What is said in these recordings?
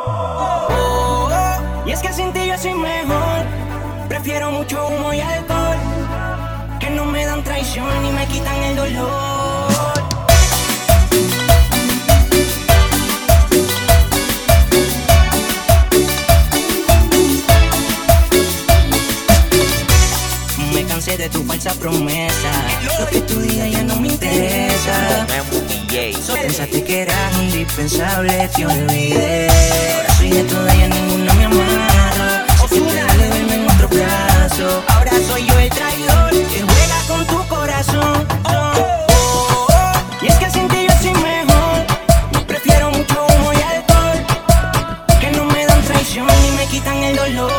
Y es que sin ti yo soy mejor. Prefiero mucho humo y alcohol, que no me dan traición ni me quitan el dolor. Me cansé de tu falsa promesa. Lo que tú digas ya no me interesa. Solo pensaste que eras indispensable, te olvidé. Ahora soy de toda y a ninguno me amarro. Si te duele verme en otro brazo. Ahora soy yo el traidor que juega con tu corazón. Y es que sin ti yo soy mejor. Prefiero mucho humo y alcohol, que no me dan traición ni me quitan el dolor.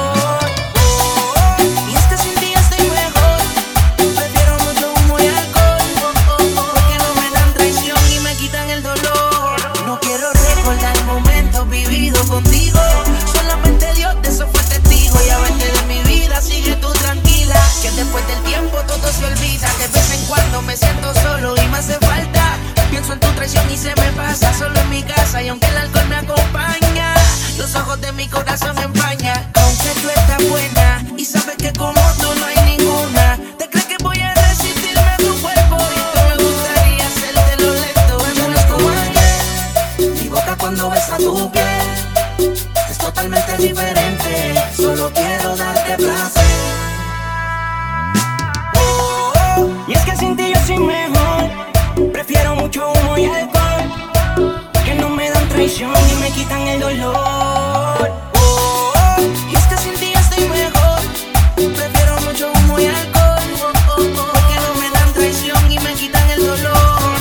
Contigo, solamente Dios de eso fue testigo. Y a verte de mi vida, sigue tú tranquila, que después del tiempo todo se olvida. De vez en cuando me siento solo y me hace falta. Pienso en tu traición y se me pasa solo en mi casa. Y aunque el alcohol me acompaña, los ojos de mi corazón empaña. Aunque tú estás buena y sabes que como tú no hay ninguna, ¿te crees que voy a resistirme a tu cuerpo? Y que me gustaría hacerte lo lento. Ya no es como ayer, mi boca cuando besa tu piel totalmente diferente, solo quiero darte placer. Y es que sin ti yo soy mejor. Prefiero mucho humo y alcohol, que no me dan traición ni me quitan el dolor. Y es que sin ti yo estoy mejor. Prefiero mucho humo y alcohol, que no me dan traición y me quitan el dolor.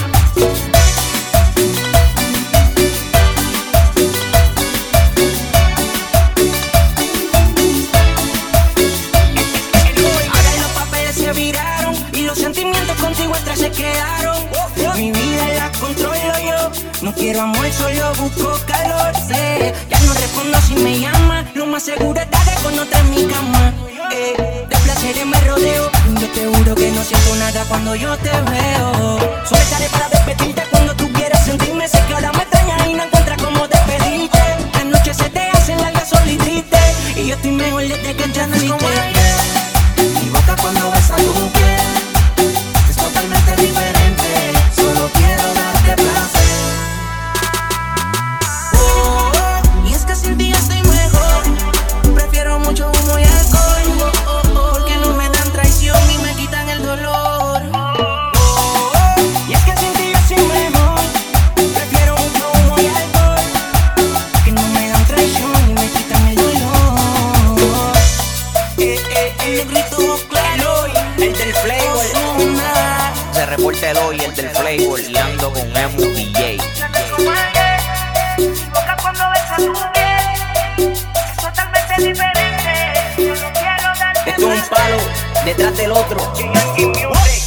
Se quedaron, mi vida la controlo yo. No quiero amor, solo busco calor. Sé, ya no respondo si me llama. Lo más seguro es estar con otra en mi cama. De placeres me rodeo. Yo te juro que no siento nada cuando yo te veo. Solo estaré para despedirte cuando tú quieras sentirme. Sé que ahora me extrañas y no encuentras cómo despedirte. Las noches se te hacen largas, solo y triste, y yo estoy mejor desde que ya no existe. Mi boca cuando besa tu piel totalmente diferente, solo quiero darte placer. Y es que sin ti estoy mejor. Prefiero mucho humo y alcohol, porque no me dan traición y me quitan el dolor. Y es que sin ti yo soy mejor. Prefiero mucho humo y alcohol, que no me dan traición y me quitan el dolor. El negrito claro, el del flavor. Se reporta el hoy, el del flavor, y ando con Emu DJ. Mi boca cuando besa tu piel es totalmente diferente. Solo quiero darte. Esto es un palo detrás del otro.